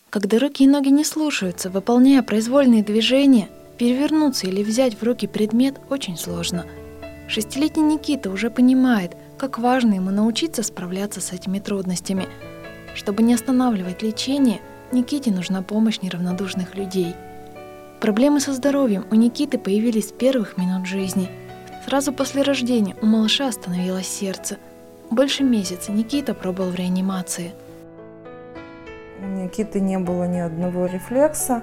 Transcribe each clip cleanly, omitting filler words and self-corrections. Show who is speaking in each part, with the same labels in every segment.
Speaker 1: Когда руки и ноги не слушаются, выполняя произвольные движения, перевернуться или взять в руки предмет очень сложно. 6-летний Никита уже понимает, как важно ему научиться справляться с этими трудностями. Чтобы не останавливать лечение, Никите нужна помощь неравнодушных людей. Проблемы со здоровьем у Никиты появились с первых минут жизни. Сразу после рождения у малыша остановилось сердце. Больше месяца Никита пробыл в реанимации.
Speaker 2: У Никиты не было ни одного рефлекса,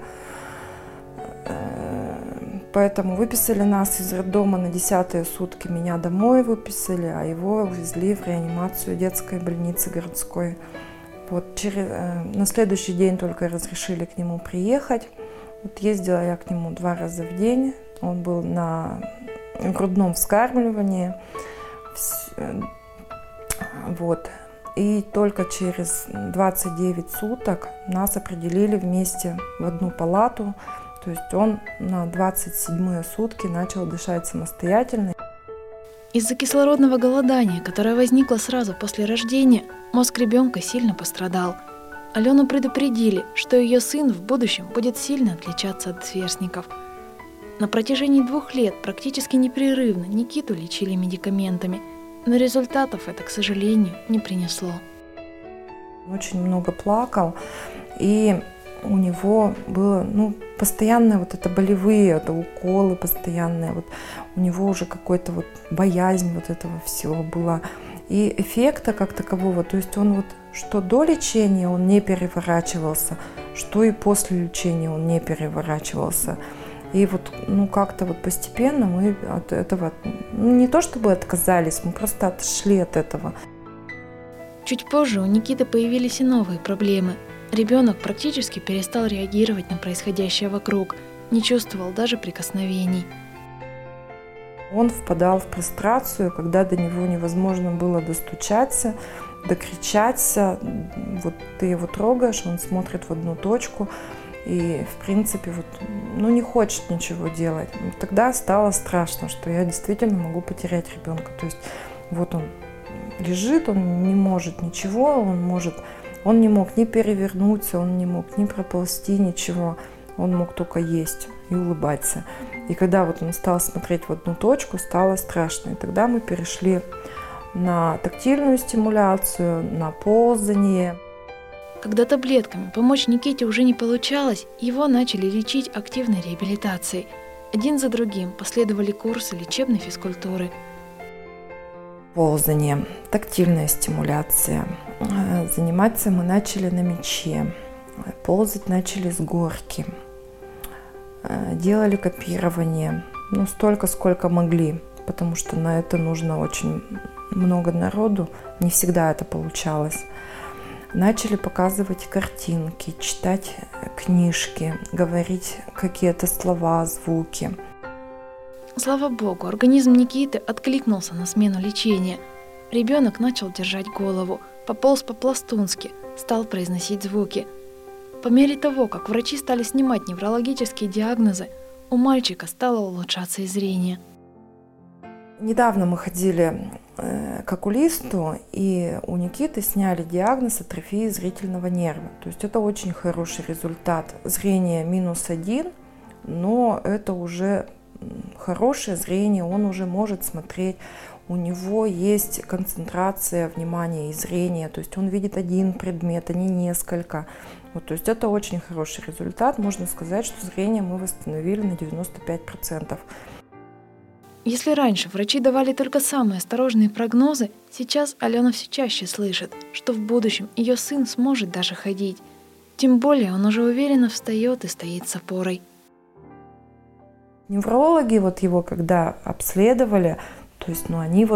Speaker 2: поэтому выписали нас из роддома на 10-е сутки. Меня домой выписали, а его увезли в реанимацию детской больницы городской. На следующий день только разрешили к нему приехать. Ездила я к нему 2 раза в день. Он был на грудном вскармливании. И только через 29 суток нас определили вместе в одну палату. То есть он на 27-е сутки начал дышать самостоятельно.
Speaker 1: Из-за кислородного голодания, которое возникло сразу после рождения, мозг ребенка сильно пострадал. Алену предупредили, что ее сын в будущем будет сильно отличаться от сверстников. На протяжении 2 лет практически непрерывно Никиту лечили медикаментами, но результатов это, к сожалению, не принесло.
Speaker 2: Очень много плакал, и у него было постоянные болевые уколы постоянные. У него уже какой-то боязнь этого всего была. И эффекта как такового, то есть он что до лечения он не переворачивался, что и после лечения он не переворачивался. И как-то постепенно мы от этого, не то чтобы отказались, мы просто отошли от этого.
Speaker 1: Чуть позже у Никиты появились и новые проблемы. Ребенок практически перестал реагировать на происходящее вокруг, не чувствовал даже прикосновений.
Speaker 2: Он впадал в прострацию, когда до него невозможно было достучаться, докричаться. Ты его трогаешь, он смотрит в одну точку. И, в принципе, не хочет ничего делать. Тогда стало страшно, что я действительно могу потерять ребенка. То есть он лежит, он не может ничего, он не мог ни перевернуться, он не мог ни проползти, ничего. Он мог только есть и улыбаться. И когда он стал смотреть в одну точку, стало страшно. И тогда мы перешли на тактильную стимуляцию, на ползание.
Speaker 1: Когда таблетками помочь Никите уже не получалось, его начали лечить активной реабилитацией. Один за другим последовали курсы лечебной физкультуры.
Speaker 2: Ползание, тактильная стимуляция. Заниматься мы начали на мяче. Ползать начали с горки. Делали копирование. Столько, сколько могли, потому что на это нужно очень много народу. Не всегда это получалось. Начали показывать картинки, читать книжки, говорить какие-то слова, звуки.
Speaker 1: Слава богу, организм Никиты откликнулся на смену лечения. Ребенок начал держать голову, пополз по-пластунски, стал произносить звуки. По мере того, как врачи стали снимать неврологические диагнозы, у мальчика стало улучшаться и зрение.
Speaker 2: Недавно мы ходили к окулисту, и у Никиты сняли диагноз атрофии зрительного нерва. То есть это очень хороший результат. Зрение -1, но это уже хорошее зрение, он уже может смотреть. У него есть концентрация внимания и зрения, то есть он видит один предмет, а не несколько. То есть это очень хороший результат. Можно сказать, что зрение мы восстановили на 95%.
Speaker 1: Если раньше врачи давали только самые осторожные прогнозы, сейчас Алена все чаще слышит, что в будущем ее сын сможет даже ходить. Тем более он уже уверенно встает и стоит с опорой.
Speaker 2: Неврологи его когда обследовали, то есть они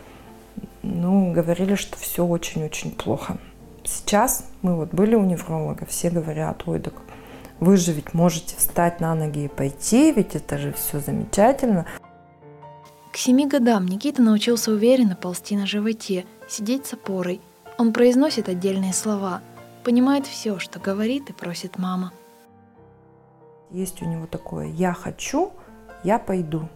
Speaker 2: говорили, что все очень-очень плохо. Сейчас мы были у невролога, все говорят: ой, так вы же ведь можете встать на ноги и пойти, ведь это же все замечательно.
Speaker 1: К 7 годам Никита научился уверенно ползти на животе, сидеть с опорой. Он произносит отдельные слова, понимает все, что говорит и просит мама.
Speaker 2: Есть у него такое: я хочу, я пойду.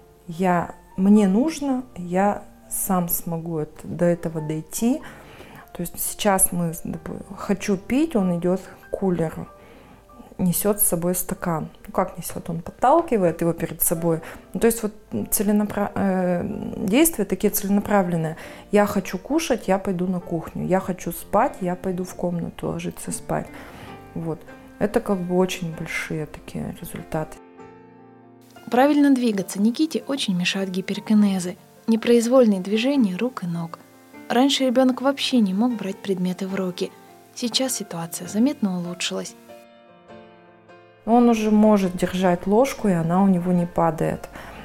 Speaker 2: Мне нужно, я сам смогу до этого дойти. То То есть сейчас хочу пить, он идет к кулеру, несет с собой стакан. Ну как несет? Он подталкивает его перед собой. Ну, то есть вот действия такие целенаправленные. Я хочу кушать, я пойду на кухню. Я хочу спать, я пойду в комнату ложиться спать. Вот. Это как бы очень большие такие результаты.
Speaker 1: Правильно двигаться Никите очень мешают гиперкинезы, непроизвольные движения рук и ног. Раньше ребенок вообще не мог брать предметы в руки. Сейчас ситуация заметно улучшилась.
Speaker 2: Он уже может держать ложку, и она у него не падает.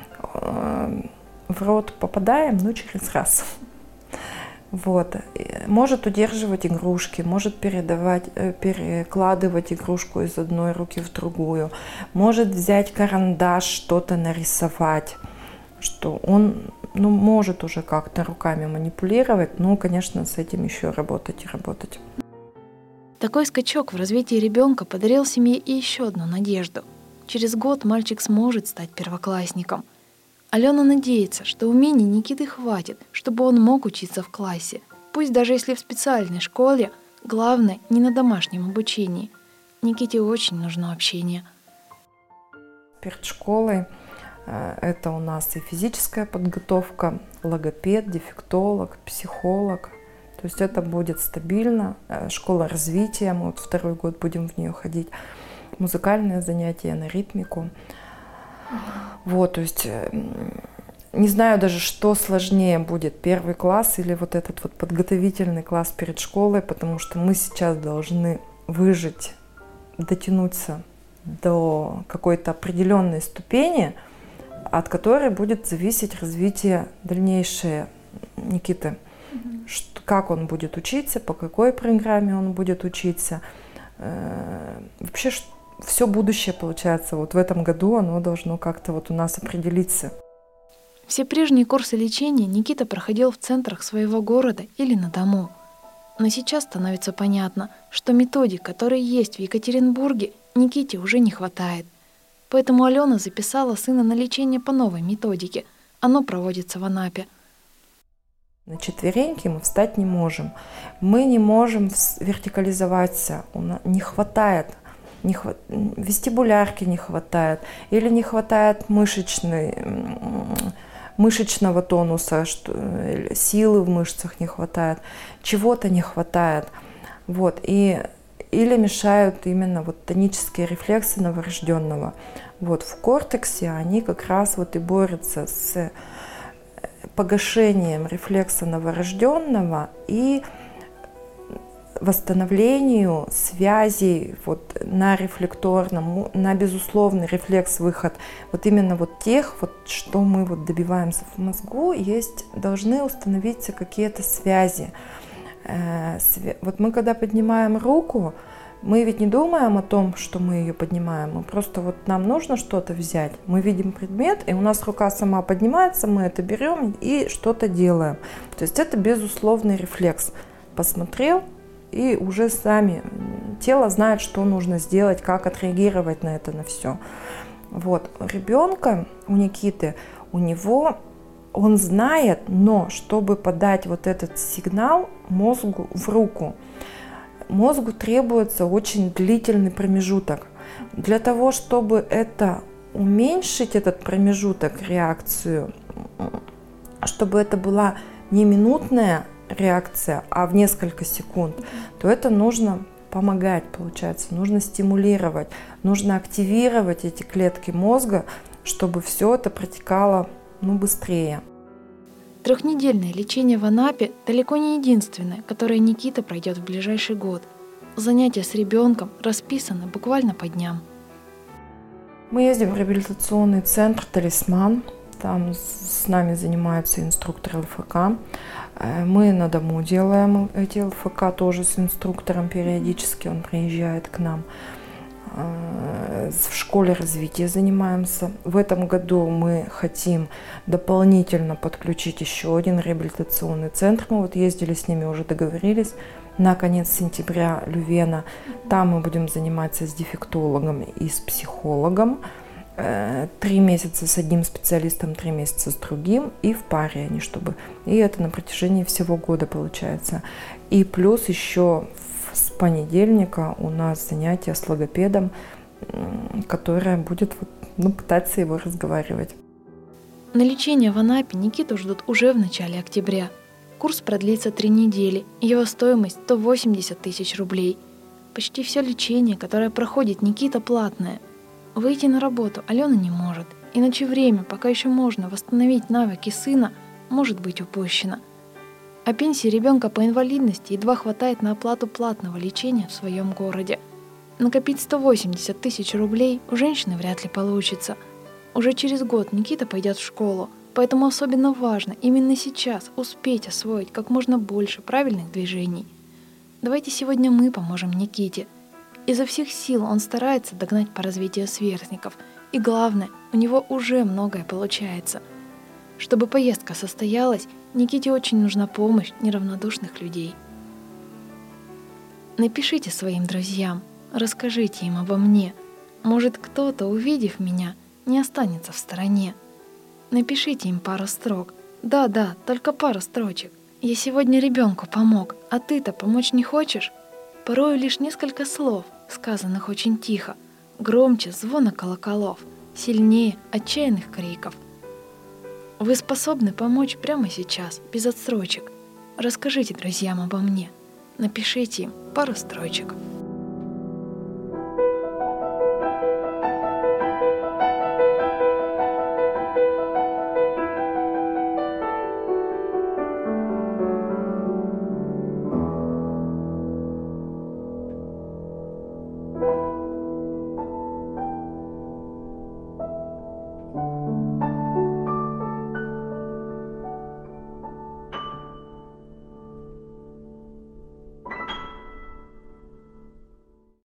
Speaker 2: В рот попадаем, но через раз. Вот. Может удерживать игрушки, может перекладывать игрушку из одной руки в другую, может взять карандаш, что-то нарисовать, что он может уже как-то руками манипулировать, но, конечно, с этим еще работать и работать.
Speaker 1: Такой скачок в развитии ребенка подарил семье и еще одну надежду. Через год мальчик сможет стать первоклассником. Алена надеется, что умений Никиты хватит, чтобы он мог учиться в классе. Пусть даже если в специальной школе, главное не на домашнем обучении. Никите очень нужно общение.
Speaker 2: Перед школой это у нас и физическая подготовка, логопед, дефектолог, психолог. То есть это будет стабильно. Школа развития, мы вот 2-й год будем в нее ходить. Музыкальные занятия на ритмику. Вот, то есть не знаю даже, что сложнее будет, 1-й класс или вот этот вот подготовительный класс перед школой, потому что мы сейчас должны выжить, дотянуться до какой-то определенной ступени, от которой будет зависеть развитие дальнейшее Никиты. Как он будет учиться, по какой программе он будет учиться. Вообще, все будущее, получается, вот в этом году оно должно как-то вот у нас определиться.
Speaker 1: Все прежние курсы лечения Никита проходил в центрах своего города или на дому. Но сейчас становится понятно, что методик, которые есть в Екатеринбурге, Никите уже не хватает. Поэтому Алена записала сына на лечение по новой методике. Оно проводится в Анапе.
Speaker 2: На четвереньки мы встать не можем. Мы не можем вертикализоваться. Не хватает. Вестибулярки не хватает. Или не хватает мышечного тонуса, силы в мышцах не хватает. Чего-то не хватает. Вот. Или мешают именно вот тонические рефлексы новорожденного. Вот. В кортексе они как раз вот и борются с погашением рефлекса новорожденного и восстановлению связей вот на рефлекторном, на безусловный рефлекс-выход. Вот именно вот тех, вот, что мы вот добиваемся в мозгу, должны установиться какие-то связи. Вот мы когда поднимаем руку, мы ведь не думаем о том, что мы ее поднимаем. Мы просто вот нам нужно что-то взять. Мы видим предмет, и у нас рука сама поднимается, мы это берем и что-то делаем. То есть это безусловный рефлекс. Посмотрел, и уже сами тело знает, что нужно сделать, как отреагировать на это, на все. Вот. У ребенка, у Никиты, он знает, но чтобы подать вот этот сигнал мозгу в руку, мозгу требуется очень длительный промежуток. Для того, чтобы уменьшить этот промежуток, реакцию, чтобы это была не минутная реакция, а в несколько секунд, то это нужно помогать, получается, нужно стимулировать, нужно активировать эти клетки мозга, чтобы все это протекало быстрее.
Speaker 1: 3-недельное лечение в Анапе далеко не единственное, которое Никита пройдет в ближайший год. Занятия с ребенком расписаны буквально по дням.
Speaker 2: Мы ездим в реабилитационный центр «Талисман». Там с нами занимаются инструкторы ЛФК. Мы на дому делаем эти ЛФК тоже с инструктором периодически. Он приезжает к нам. В школе развития занимаемся. В этом году мы хотим дополнительно подключить еще один реабилитационный центр. Мы вот ездили с ними, уже договорились. На конец сентября Лювена. Там мы будем заниматься с дефектологом и с психологом. 3 месяца с одним специалистом, 3 месяца с другим, и в паре они, чтобы... И это на протяжении всего года получается. И плюс еще с понедельника у нас занятие с логопедом, которая будет пытаться его разговаривать.
Speaker 1: На лечение в Анапе Никиту ждут уже в начале октября. Курс продлится 3 недели, его стоимость 180 тысяч рублей. Почти все лечение, которое проходит Никита, платное. Выйти на работу Алена не может, иначе время, пока еще можно восстановить навыки сына, может быть упущено. А пенсии ребенка по инвалидности едва хватает на оплату платного лечения в своем городе. Накопить 180 тысяч рублей у женщины вряд ли получится. Уже через год Никита пойдет в школу, поэтому особенно важно именно сейчас успеть освоить как можно больше правильных движений. Давайте сегодня мы поможем Никите. Изо всех сил он старается догнать по развитию сверстников, и главное, у него уже многое получается. Чтобы поездка состоялась, Никите очень нужна помощь неравнодушных людей. Напишите своим друзьям, расскажите им обо мне. Может, кто-то, увидев меня, не останется в стороне. Напишите им пару строк. Да, только пару строчек. Я сегодня ребенку помог, а ты-то помочь не хочешь? Порою лишь несколько слов, сказанных очень тихо, громче звона колоколов, сильнее отчаянных криков. Вы способны помочь прямо сейчас, без отсрочек. Расскажите друзьям обо мне. Напишите им пару строчек.